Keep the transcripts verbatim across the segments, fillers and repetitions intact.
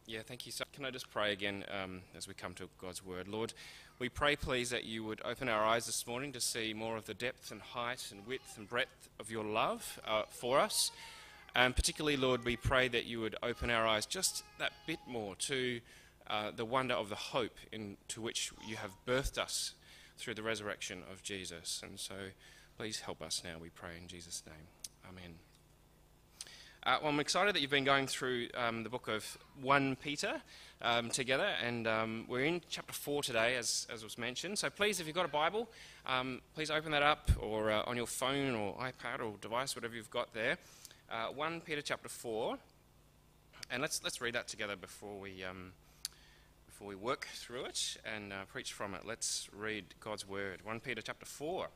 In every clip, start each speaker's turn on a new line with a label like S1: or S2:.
S1: Yeah, thank you. So, can I just pray again um, as we come to God's word? Lord, we pray, please, that you would open our eyes this morning to see more of the depth and height and width and breadth of your love uh, for us. And particularly, Lord, we pray that you would open our eyes just that bit more to uh, the wonder of the hope into which you have birthed us through the resurrection of Jesus. And so, please help us now, we pray in Jesus' name. Amen. Uh, well, I'm excited that you've been going through um, the book of First Peter um, together, and um, we're in chapter four today, as, as was mentioned. So please, if you've got a Bible, um, please open that up, or uh, on your phone or iPad or device, whatever you've got there. Uh, First Peter chapter four, and let's let's read that together before we um, before we work through it and uh, preach from it. Let's read God's word. First Peter chapter four.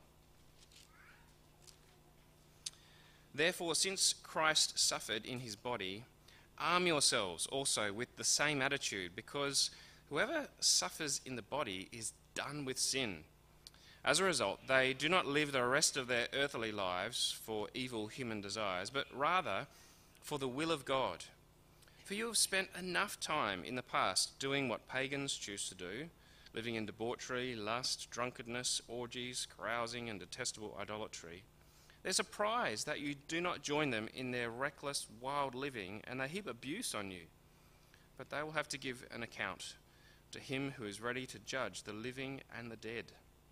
S1: Therefore, since Christ suffered in his body, arm yourselves also with the same attitude, because whoever suffers in the body is done with sin. As a result, they do not live the rest of their earthly lives for evil human desires, but rather for the will of God. For you have spent enough time in the past doing what pagans choose to do, living in debauchery, lust, drunkenness, orgies, carousing, and detestable idolatry. There's a prize that you do not join them in their reckless, wild living, and they heap abuse on you. But they will have to give an account to him who is ready to judge the living and the dead.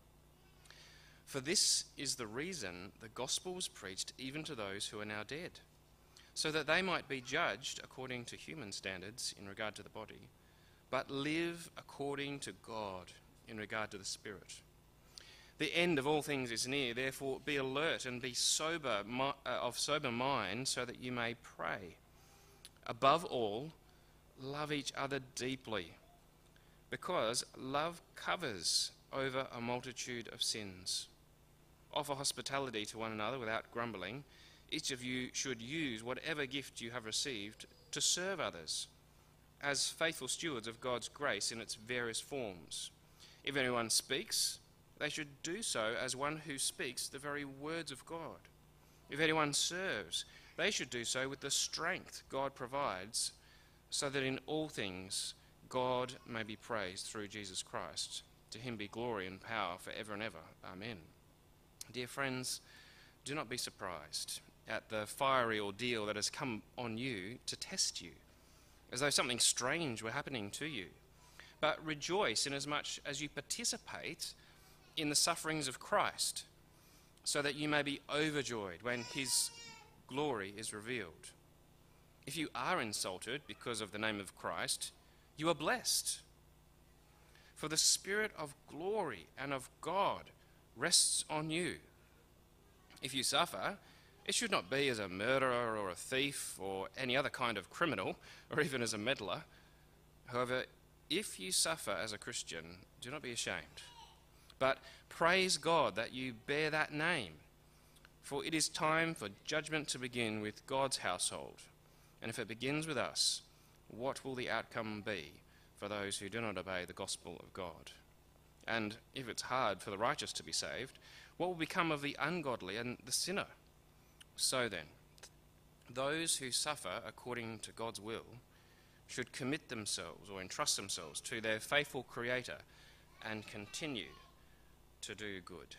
S1: For this is the reason the gospel was preached even to those who are now dead, so that they might be judged according to human standards in regard to the body, but live according to God in regard to the spirit. The end of all things is near, therefore be alert and be sober, uh, of sober mind, so that you may pray. Above all, love each other deeply, because love covers over a multitude of sins. Offer hospitality to one another without grumbling. Each of you should use whatever gift you have received to serve others, as faithful stewards of God's grace in its various forms. If anyone speaks, they should do so as one who speaks the very words of God. If anyone serves, they should do so with the strength God provides, so that in all things God may be praised through Jesus Christ. To him be glory and power forever and ever. Amen. Dear friends, do not be surprised at the fiery ordeal that has come on you to test you, as though something strange were happening to you. But rejoice inasmuch as you participate in the sufferings of Christ, so that you may be overjoyed when his glory is revealed. If you are insulted because of the name of Christ, you are blessed. For the Spirit of glory and of God rests on you. If you suffer, it should not be as a murderer or a thief or any other kind of criminal, or even as a meddler. However, if you suffer as a Christian, do not be ashamed, but praise God that you bear that name. For it is time for judgment to begin with God's household. And if it begins with us, what will the outcome be for those who do not obey the gospel of God? And if it's hard for the righteous to be saved, what will become of the ungodly and the sinner? So then, those who suffer according to God's will should commit themselves or entrust themselves to their faithful Creator and continue to do good.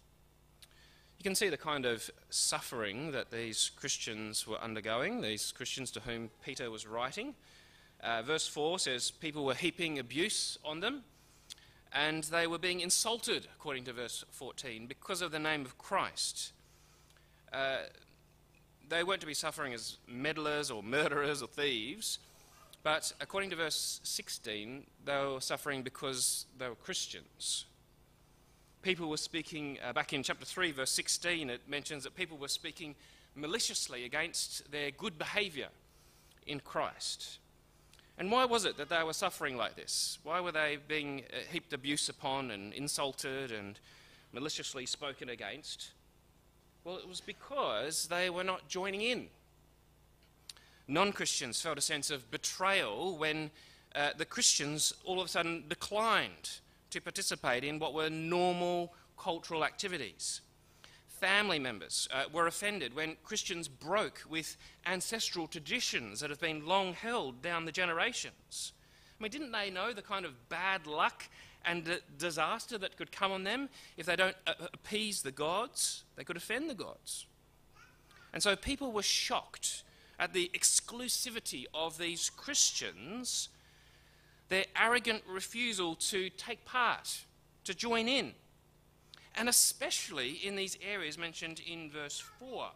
S1: You can see the kind of suffering that these Christians were undergoing, these Christians to whom Peter was writing. Uh, verse four says people were heaping abuse on them, and they were being insulted, according to verse fourteen, because of the name of Christ. Uh, they weren't to be suffering as meddlers or murderers or thieves, but according to verse sixteen, they were suffering because they were Christians. People were speaking, uh, back in chapter three, verse sixteen, it mentions that people were speaking maliciously against their good behaviour in Christ. And why was it that they were suffering like this? Why were they being uh, heaped abuse upon and insulted and maliciously spoken against? Well, it was because they were not joining in. Non-Christians felt a sense of betrayal when uh, the Christians all of a sudden declined to participate in what were normal cultural activities. family members uh, were offended when Christians broke with ancestral traditions that have been long held down the generations. I mean, didn't they know the kind of bad luck and d- disaster that could come on them if they don't uh, appease the gods? They could offend the gods. And so people were shocked at the exclusivity of these Christians, their arrogant refusal to take part, to join in, and especially in these areas mentioned in verse four.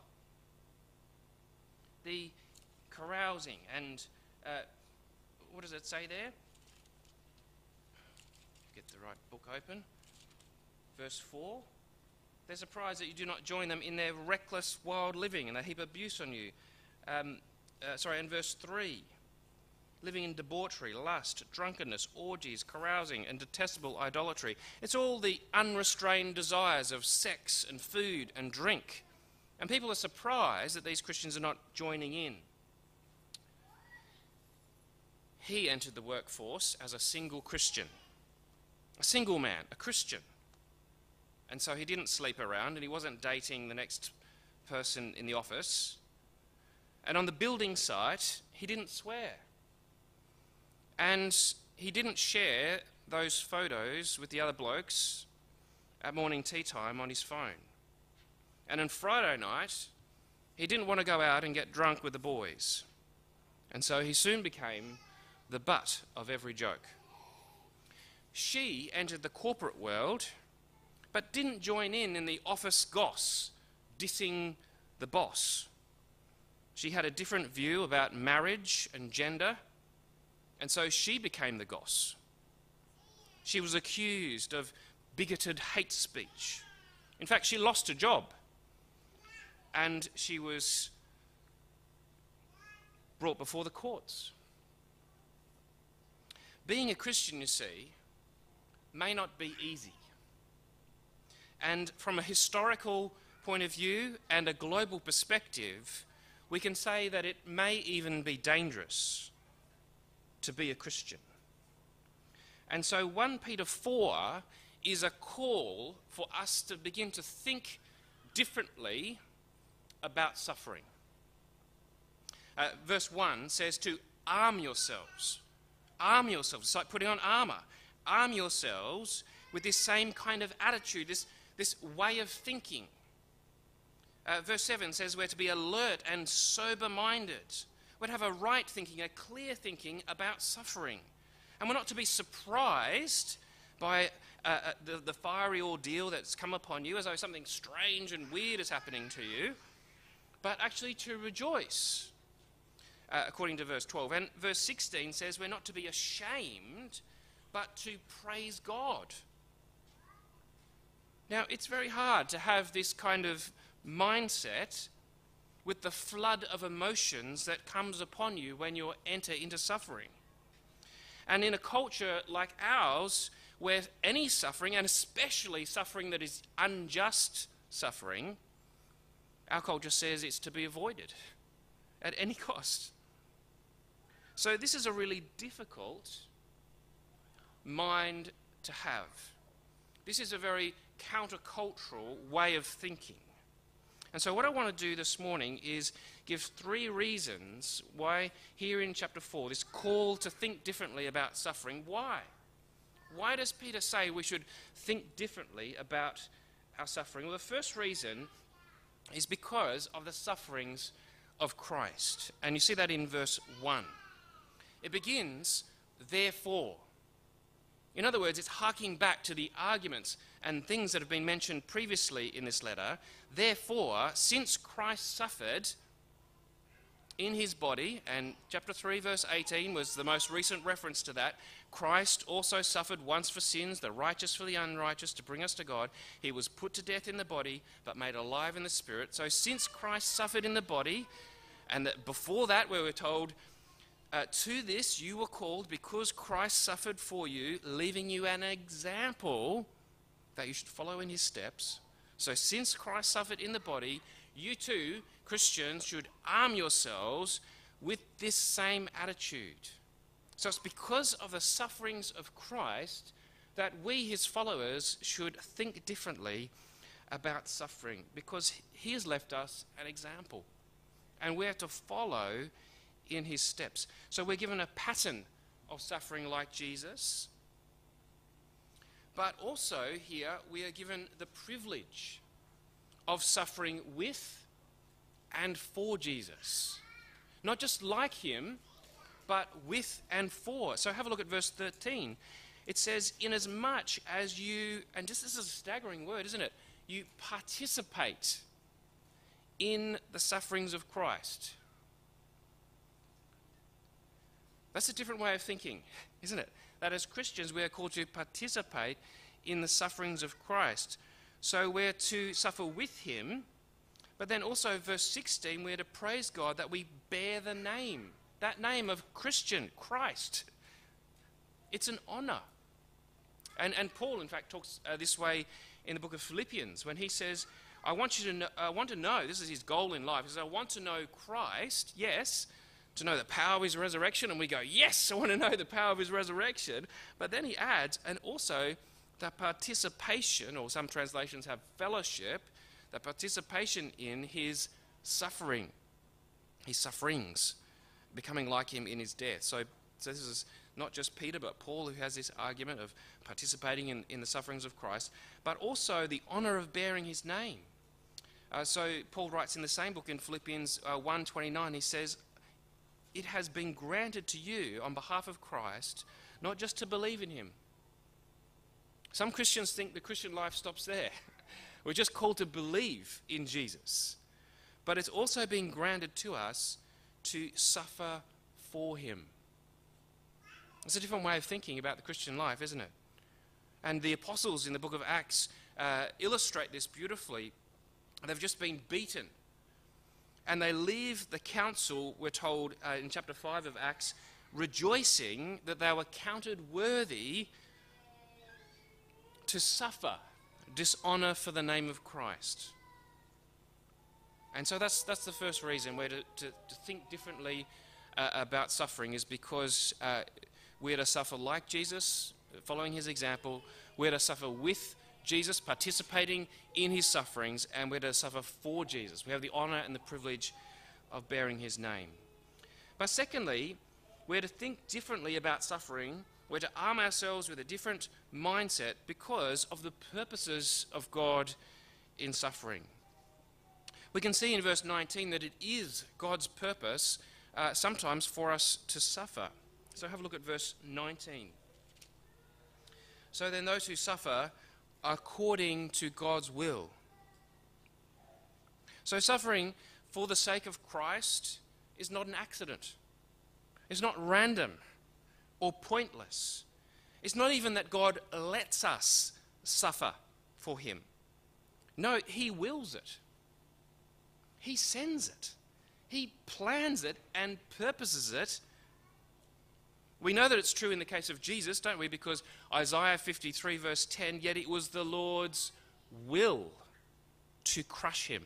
S1: The carousing and, uh, what does it say there? Get the right book open. Verse four. They're surprised that you do not join them in their reckless, wild living, and they heap abuse on you. Um, uh, sorry, in verse three. Living in debauchery, lust, drunkenness, orgies, carousing, and detestable idolatry. It's all the unrestrained desires of sex and food and drink. And people are surprised that these Christians are not joining in. He entered the workforce as a single Christian, a single man, a Christian. And so he didn't sleep around, and he wasn't dating the next person in the office. And on the building site, he didn't swear. And he didn't share those photos with the other blokes at morning tea time on his phone. And on Friday night, he didn't want to go out and get drunk with the boys. And so he soon became the butt of every joke. She entered the corporate world, but didn't join in in the office goss, dissing the boss. She had a different view about marriage and gender, and so she became the goss. She was accused of bigoted hate speech. In fact, she lost her job, and she was brought before the courts. Being a Christian, you see, may not be easy. And from a historical point of view and a global perspective, we can say that it may even be dangerous to be a Christian. And so First Peter four is a call for us to begin to think differently about suffering. Uh, verse one says to arm yourselves. Arm yourselves. It's like putting on armour. Arm yourselves with this same kind of attitude, this, this way of thinking. Uh, verse seven says we're to be alert and sober-minded. We're to have a right thinking, a clear thinking about suffering. And we're not to be surprised by uh, uh, the, the fiery ordeal that's come upon you as though something strange and weird is happening to you, but actually to rejoice, uh, according to verse twelve. And verse sixteen says we're not to be ashamed, but to praise God. Now, it's very hard to have this kind of mindset with the flood of emotions that comes upon you when you enter into suffering. And in a culture like ours, where any suffering, and especially suffering that is unjust suffering, our culture says it's to be avoided at any cost. So this is a really difficult mind to have. This is a very countercultural way of thinking. And so what I want to do this morning is give three reasons why here in chapter four, this call to think differently about suffering, why? Why does Peter say we should think differently about our suffering? Well, the first reason is because of the sufferings of Christ. And you see that in verse one. It begins, therefore. In other words, it's harking back to the arguments and things that have been mentioned previously in this letter. Therefore, since Christ suffered in his body, and chapter three, verse eighteen was the most recent reference to that, Christ also suffered once for sins, the righteous for the unrighteous, to bring us to God. He was put to death in the body, but made alive in the spirit. So since Christ suffered in the body, and that before that we were told, Uh, to this you were called because Christ suffered for you, leaving you an example that you should follow in his steps. So since Christ suffered in the body, you too, Christians, should arm yourselves with this same attitude. So it's because of the sufferings of Christ that we, his followers, should think differently about suffering, because he has left us an example, and we're to follow in his steps. So we're given a pattern of suffering like Jesus, but also here we are given the privilege of suffering with and for Jesus. Not just like him, but with and for. So have a look at verse thirteen. It says, inasmuch as you, and just this is a staggering word, isn't it? You participate in the sufferings of Christ. That's a different way of thinking, isn't it? That as Christians we are called to participate in the sufferings of Christ. So we're to suffer with him, but then also verse sixteen, we're to praise God that we bear the name, that name of Christian, Christ. It's an honor. And, and Paul, in fact, talks uh, this way in the book of Philippians when he says, I want you to know, I want to know, this is his goal in life, he says, I want to know Christ, yes, to know the power of his resurrection. And we go, yes, I want to know the power of his resurrection. But then he adds, and also the participation, or some translations have fellowship, the participation in his suffering, his sufferings, becoming like him in his death. So, so this is not just Peter, but Paul who has this argument of participating in, in the sufferings of Christ, but also the honor of bearing his name. Uh, so Paul writes in the same book in Philippians uh, one twenty-nine, he says, it has been granted to you on behalf of Christ, not just to believe in him. Some Christians think the Christian life stops there. We're just called to believe in Jesus. But it's also been granted to us to suffer for him. It's a different way of thinking about the Christian life, isn't it? And the apostles in the book of Acts uh, illustrate this beautifully. They've just been beaten. And they leave the council, we're told uh, in chapter five of Acts, rejoicing that they were counted worthy to suffer dishonor for the name of Christ. And so that's that's the first reason we're to, to, to think differently uh, about suffering, is because uh, we're to suffer like Jesus, following his example. We're to suffer with Jesus, participating in his sufferings, and we're to suffer for Jesus. We have the honor and the privilege of bearing his name. But secondly, we're to think differently about suffering. We're to arm ourselves with a different mindset because of the purposes of God in suffering. We can see in verse nineteen that it is God's purpose uh, sometimes for us to suffer. So have a look at verse nineteen. So then those who suffer according to God's will. So suffering for the sake of Christ is not an accident. It's not random or pointless. It's not even that God lets us suffer for him. No, he wills it. He sends it. He plans it and purposes it. We know that it's true in the case of Jesus, don't we? Because Isaiah fifty-three verse ten, yet it was the Lord's will to crush him.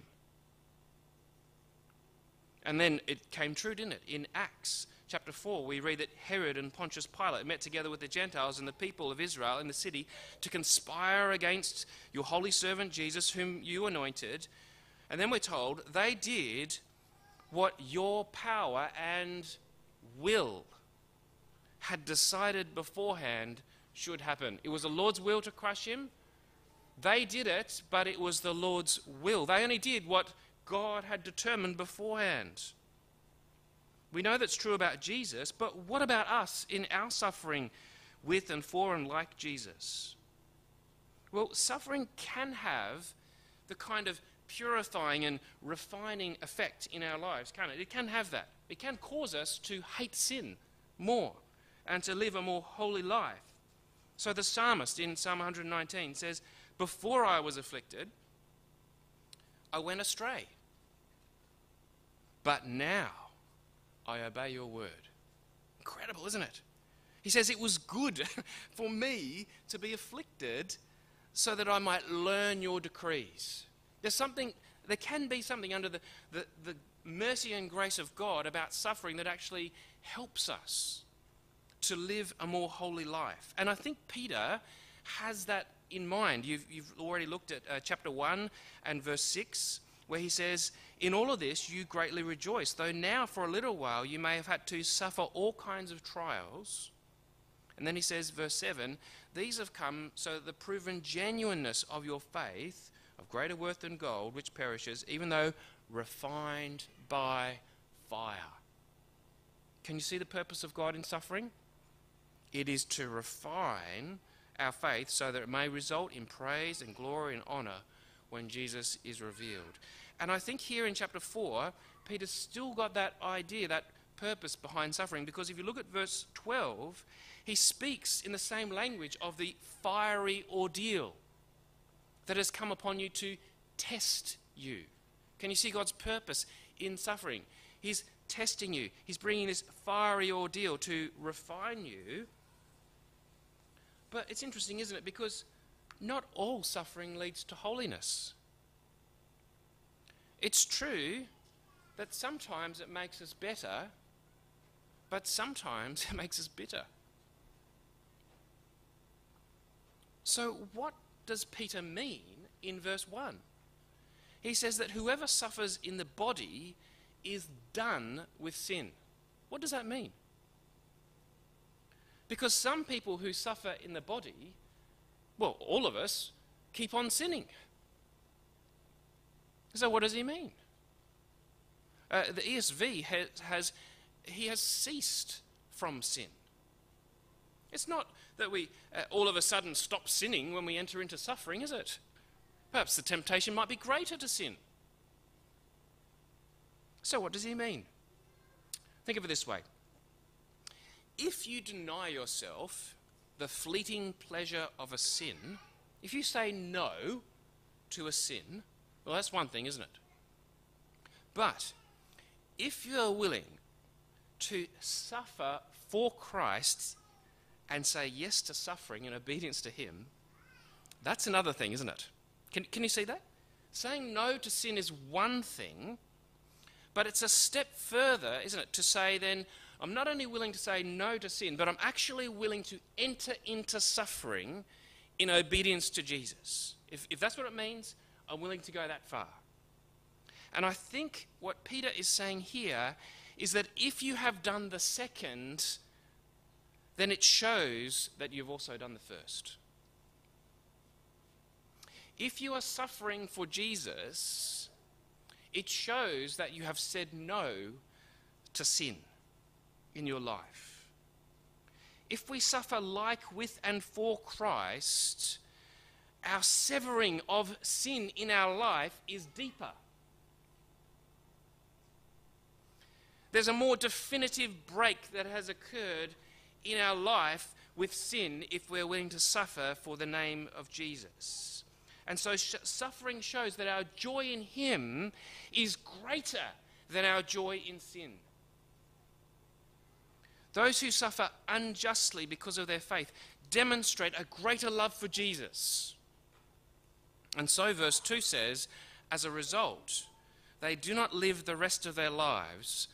S1: And then it came true, didn't it? In Acts chapter four, we read that Herod and Pontius Pilate met together with the Gentiles and the people of Israel in the city to conspire against your holy servant Jesus, whom you anointed. And then we're told they did what your power and will had decided beforehand should happen. It was the Lord's will to crush him. They did it, but it was the Lord's will. They only did what God had determined beforehand. We know that's true about Jesus, but what about us in our suffering with and for and like Jesus? Well, suffering can have the kind of purifying and refining effect in our lives, can't it? It can have that. It can cause us to hate sin more and to live a more holy life. So the psalmist in Psalm one nineteen says, before I was afflicted, I went astray. But now I obey your word. Incredible, isn't it? He says it was good for me to be afflicted so that I might learn your decrees. There's something, there can be something under the, the, the mercy and grace of God about suffering that actually helps us to live a more holy life. And I think Peter has that in mind. You've, you've already looked at uh, chapter one and verse six, where he says, "In all of this you greatly rejoice, though now for a little while you may have had to suffer all kinds of trials." And then he says, verse seven, "These have come so that the proven genuineness of your faith, of greater worth than gold, which perishes, even though refined by fire." Can you see the purpose of God in suffering? It is to refine our faith so that it may result in praise and glory and honor when Jesus is revealed. And I think here in chapter four, Peter's still got that idea, that purpose behind suffering, because if you look at verse twelve, he speaks in the same language of the fiery ordeal that has come upon you to test you. Can you see God's purpose in suffering? He's testing you. He's bringing this fiery ordeal to refine you. But it's interesting, isn't it? Because not all suffering leads to holiness. It's true that sometimes it makes us better, but sometimes it makes us bitter. So what does Peter mean in verse one? He says that whoever suffers in the body is done with sin. What does that mean? Because some people who suffer in the body, well, all of us, keep on sinning. So what does he mean? Uh, the E S V has, has, he has ceased from sin. It's not that we uh, all of a sudden stop sinning when we enter into suffering, is it? Perhaps the temptation might be greater to sin. So what does he mean? Think of it this way. If you deny yourself the fleeting pleasure of a sin, if you say no to a sin, well, that's one thing, isn't it? But if you're willing to suffer for Christ and say yes to suffering in obedience to him, that's another thing, isn't it? Can, can you see that? Saying no to sin is one thing, but it's a step further, isn't it, to say then, I'm not only willing to say no to sin, but I'm actually willing to enter into suffering in obedience to Jesus. If, if that's what it means, I'm willing to go that far. And I think what Peter is saying here is that if you have done the second, then it shows that you've also done the first. If you are suffering for Jesus, it shows that you have said no to sin in your life. If we suffer like with and for Christ, our severing of sin in our life is deeper. There's a more definitive break that has occurred in our life with sin if we're willing to suffer for the name of Jesus. And so sh- suffering shows that our joy in him is greater than our joy in sin. Those who suffer unjustly because of their faith demonstrate a greater love for Jesus. And so verse two says, as a result, they do not live the rest of their lives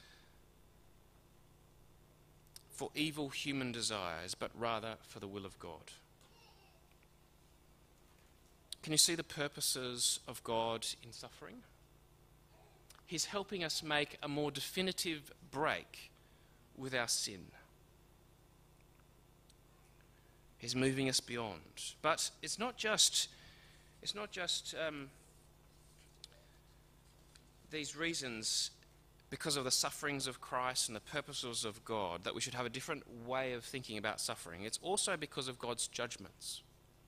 S1: for evil human desires, but rather for the will of God. Can you see the purposes of God in suffering? He's helping us make a more definitive break with our sin. He's moving us beyond. But it's not just, it's not just um, these reasons because of the sufferings of Christ and the purposes of God that we should have a different way of thinking about suffering. It's also because of God's judgments.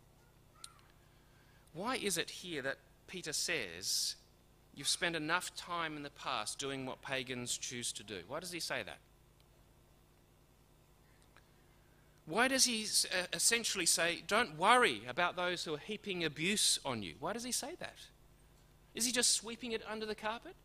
S1: Why is it here that Peter says, you've spent enough time in the past doing what pagans choose to do? Why does he say that? Why does he essentially say, don't worry about those who are heaping abuse on you? Why does he say that? Is he just sweeping it under the carpet?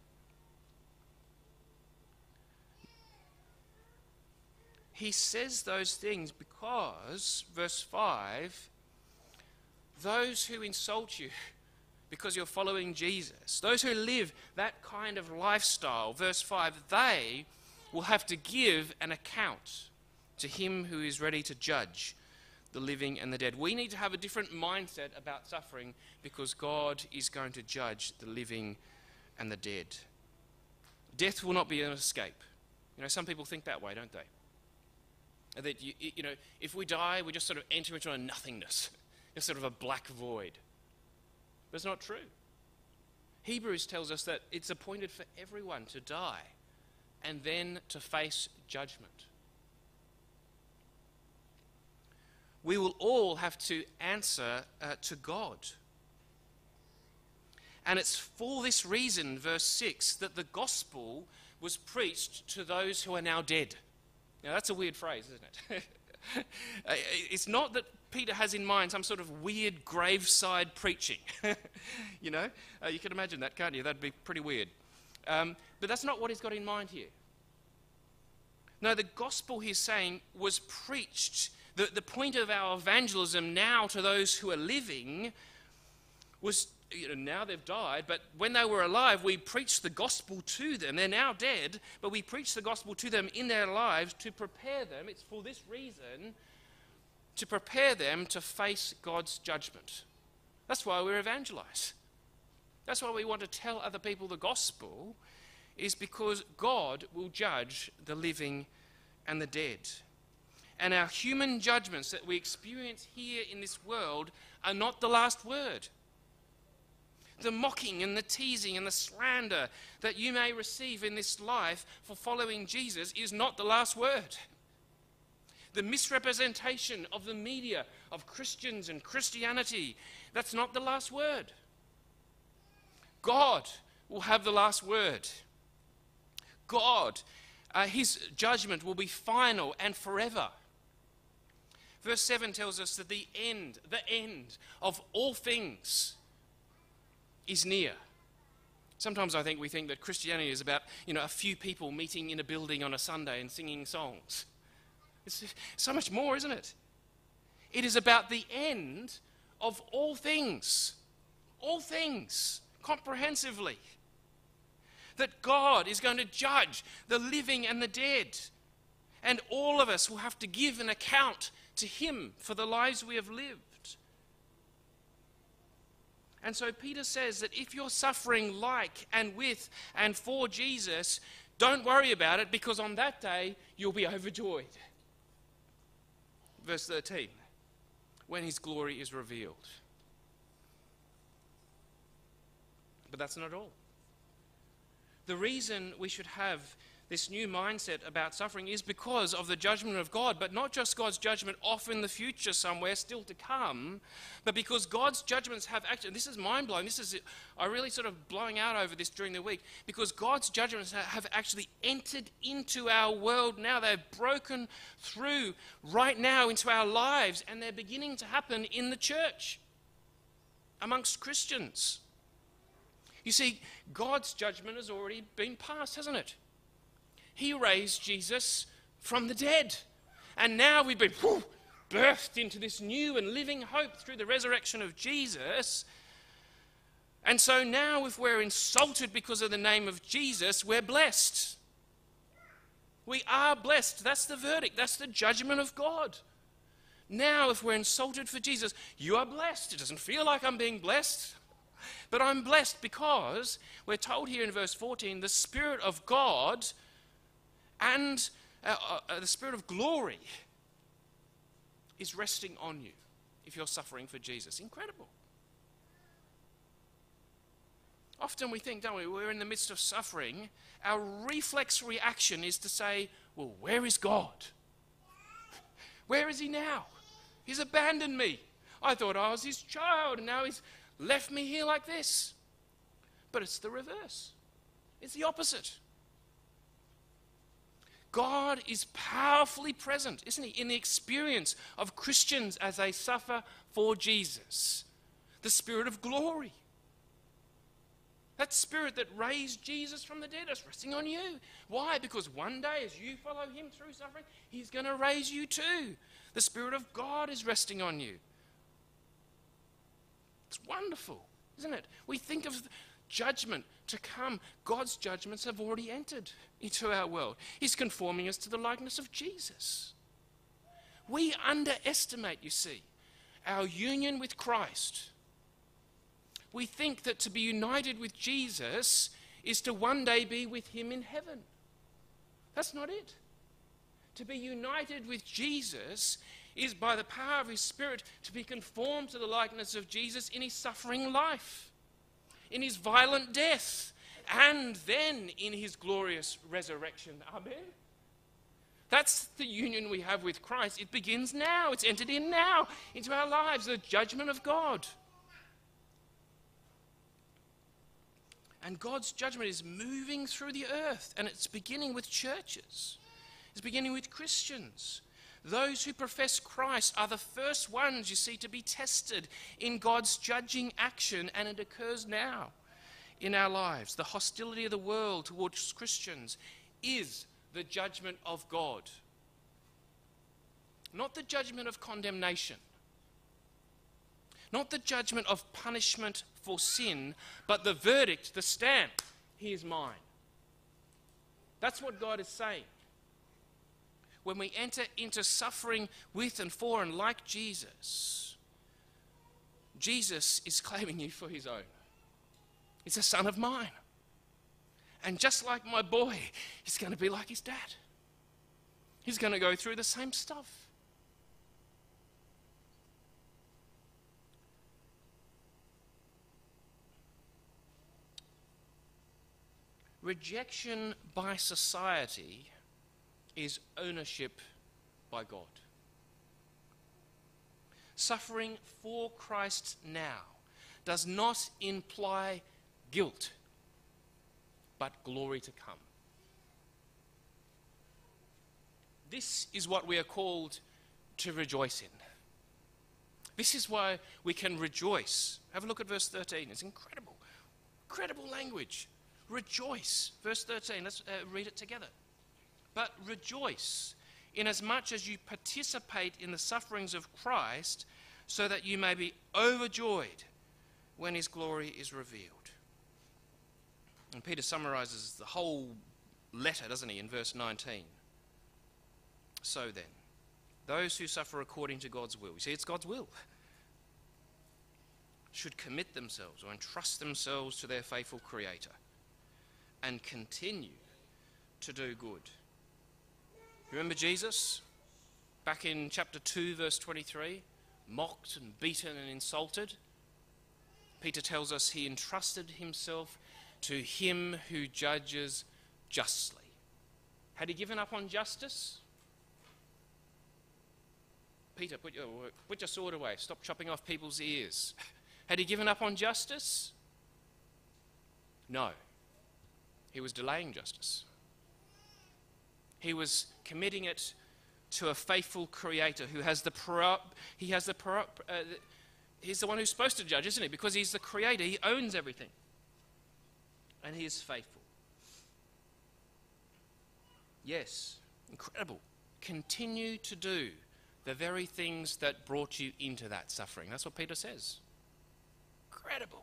S1: He says those things because, verse five, those who insult you because you're following Jesus, those who live that kind of lifestyle, verse five, they will have to give an account to him who is ready to judge the living and the dead. We need to have a different mindset about suffering because God is going to judge the living and the dead. Death will not be an escape. You know, some people think that way, don't they? That, you, you know, if we die, we just sort of enter into a nothingness, just sort of a black void. But it's not true. Hebrews tells us that it's appointed for everyone to die and then to face judgment. We will all have to answer uh, to God. And it's for this reason, verse six, that the gospel was preached to those who are now dead. Now that's a weird phrase, isn't it? It's not that Peter has in mind some sort of weird graveside preaching. You know, uh, you can imagine that, can't you? That'd be pretty weird. Um, but that's not what he's got in mind here. No, the gospel, he's saying, was preached. The, the point of our evangelism now to those who are living was, you know, now they've died, but when they were alive, we preached the gospel to them. They're now dead, but we preached the gospel to them in their lives to prepare them. It's for this reason, to prepare them to face God's judgment. That's why we evangelize. That's why we want to tell other people the gospel, is because God will judge the living and the dead. And our human judgments that we experience here in this world are not the last word. The mocking and the teasing and the slander that you may receive in this life for following Jesus is not the last word. The misrepresentation of the media of Christians and Christianity, that's not the last word. God will have the last word. God, uh, his judgment will be final and forever. Verse seven tells us that the end, the end of all things is near. Sometimes I think we think that Christianity is about, you know, a few people meeting in a building on a Sunday and singing songs. It's so much more, isn't it? It is about the end of all things. All things, comprehensively. That God is going to judge the living and the dead. And all of us will have to give an account to him for the lives we have lived. And so Peter says that if you're suffering like and with and for Jesus, don't worry about it, because on that day you'll be overjoyed. Verse thirteen, when his glory is revealed. But that's not all. The reason we should have this new mindset about suffering is because of the judgment of God, but not just God's judgment off in the future somewhere still to come, but because God's judgments have actually, this is mind-blowing, this is, I really sort of blowing out over this during the week, because God's judgments have actually entered into our world now. They've broken through right now into our lives, and they're beginning to happen in the church, amongst Christians. You see, God's judgment has already been passed, hasn't it? He raised Jesus from the dead. And now we've been whew, birthed into this new and living hope through the resurrection of Jesus. And so now if we're insulted because of the name of Jesus, we're blessed. We are blessed. That's the verdict. That's the judgment of God. Now if we're insulted for Jesus, you are blessed. It doesn't feel like I'm being blessed. But I'm blessed because we're told here in verse fourteen, the Spirit of God and uh, uh, the Spirit of glory is resting on you if you're suffering for Jesus. Incredible. Often we think, don't we, we're in the midst of suffering, our reflex reaction is to say, well, where is God? Where is he now? He's abandoned me. I thought I was his child, and now he's left me here like this. But it's the reverse. It's the opposite. God is powerfully present, isn't he, in the experience of Christians as they suffer for Jesus. The Spirit of glory. That Spirit that raised Jesus from the dead is resting on you. Why? Because one day as you follow him through suffering, he's going to raise you too. The Spirit of God is resting on you. It's wonderful, isn't it? We think of judgment to come. God's judgments have already entered into our world. He's conforming us to the likeness of Jesus. We underestimate, you see, our union with Christ. We think that to be united with Jesus is to one day be with him in heaven. That's not it. To be united with Jesus is by the power of his Spirit to be conformed to the likeness of Jesus in his suffering life, in his violent death, and then in his glorious resurrection. Amen? That's the union we have with Christ. It begins now. It's entered in now into our lives, the judgment of God. And God's judgment is moving through the earth, and it's beginning with churches. It's beginning with Christians. Those who profess Christ are the first ones, you see, to be tested in God's judging action, and it occurs now in our lives. The hostility of the world towards Christians is the judgment of God. Not the judgment of condemnation. Not the judgment of punishment for sin, but the verdict, the stamp, he is mine. That's what God is saying. When we enter into suffering with and for and like Jesus, Jesus is claiming you for his own. He's a son of mine. And just like my boy, he's going to be like his dad. He's going to go through the same stuff. Rejection by society is ownership by God. Suffering for Christ now does not imply guilt, but glory to come. This is what we are called to rejoice in. This is why we can rejoice. Have a look at verse thirteen. It's incredible. Incredible language. Rejoice. Verse thirteen. Let's uh, read it together. But rejoice inasmuch as you participate in the sufferings of Christ, so that you may be overjoyed when his glory is revealed. And Peter summarizes the whole letter, doesn't he, in verse nineteen. So then, those who suffer according to God's will, you see, it's God's will, should commit themselves or entrust themselves to their faithful Creator and continue to do good. Remember Jesus? Back in chapter two, verse twenty-three, mocked and beaten and insulted. Peter tells us he entrusted himself to him who judges justly. Had he given up on justice? Peter, put your, put your sword away. Stop chopping off people's ears. Had he given up on justice? No. He was delaying justice. He was committing it to a faithful Creator who has the pro, he has the pro, uh, he's the one who's supposed to judge, isn't he? Because he's the Creator, he owns everything, and he is faithful. Yes, incredible. Continue to do the very things that brought you into that suffering. That's what Peter says. Incredible.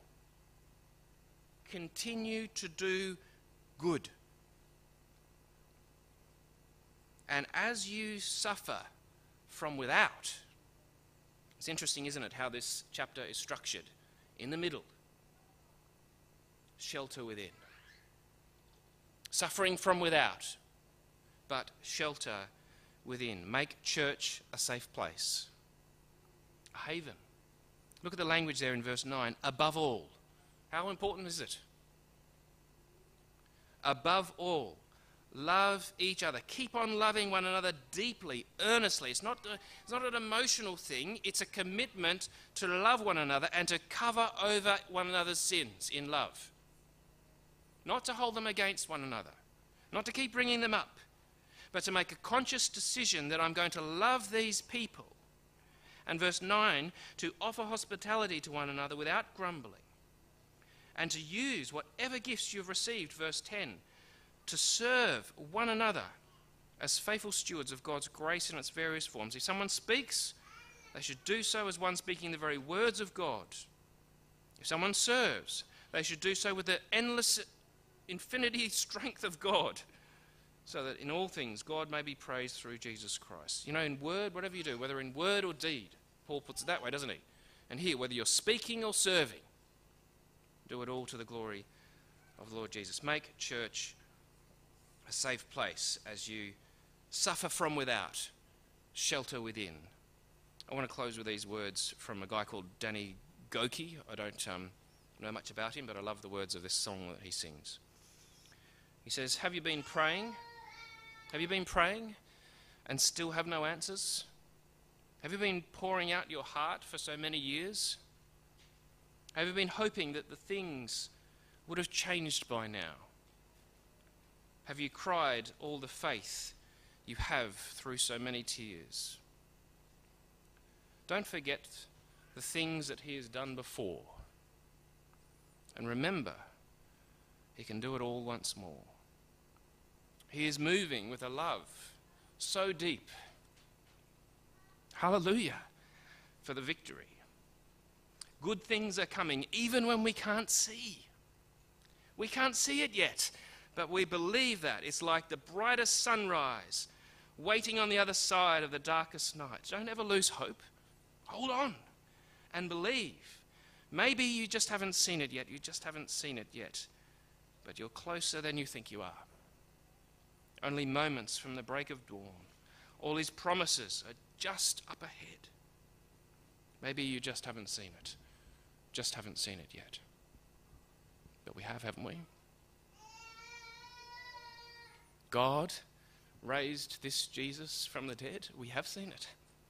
S1: Continue to do good. And as you suffer from without, it's interesting, isn't it, how this chapter is structured. In the middle, shelter within. Suffering from without, but shelter within. Make church a safe place, a haven. Look at the language there in verse nine. Above all. How important is it? Above all, love each other. Keep on loving one another deeply, earnestly. It's not, a, it's not an emotional thing. It's a commitment to love one another and to cover over one another's sins in love. Not to hold them against one another. Not to keep bringing them up. But to make a conscious decision that I'm going to love these people. And verse nine, to offer hospitality to one another without grumbling. And to use whatever gifts you've received, verse ten, to serve one another as faithful stewards of God's grace in its various forms. If someone speaks, they should do so as one speaking the very words of God. If someone serves, they should do so with the endless infinity strength of God. so that in all things God may be praised through Jesus Christ. You know, in word, whatever you do, whether in word or deed, Paul puts it that way, doesn't he? And here, whether you're speaking or serving, do it all to the glory of the Lord Jesus. Make church a safe place as you suffer from without, shelter within. I want to close with these words from a guy called Danny Gokey. I don't um, know much about him, but I love the words of this song that he sings. He says, have you been praying? Have you been praying and still have no answers? Have you been pouring out your heart for so many years? Have you been hoping that the things would have changed by now? Have you cried all the faith you have through so many tears? Don't forget the things that he has done before. And remember, he can do it all once more. He is moving with a love so deep. Hallelujah for the victory. Good things are coming even when we can't see. We can't see it yet, but we believe that. It's like the brightest sunrise waiting on the other side of the darkest night. Don't ever lose hope. Hold on and believe. Maybe you just haven't seen it yet. You just haven't seen it yet. But you're closer than you think you are. Only moments from the break of dawn. All his promises are just up ahead. Maybe you just haven't seen it. Just haven't seen it yet. But we have, haven't we? God raised this Jesus from the dead. We have seen it.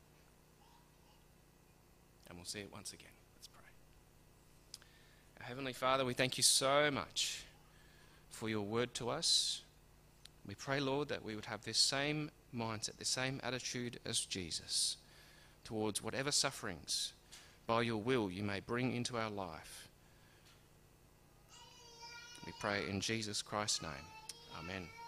S1: And we'll see it once again. Let's pray. Our Heavenly Father, we thank you so much for your word to us. We pray, Lord, that we would have this same mindset, this same attitude as Jesus towards whatever sufferings by your will you may bring into our life. We pray in Jesus Christ's name. Amen.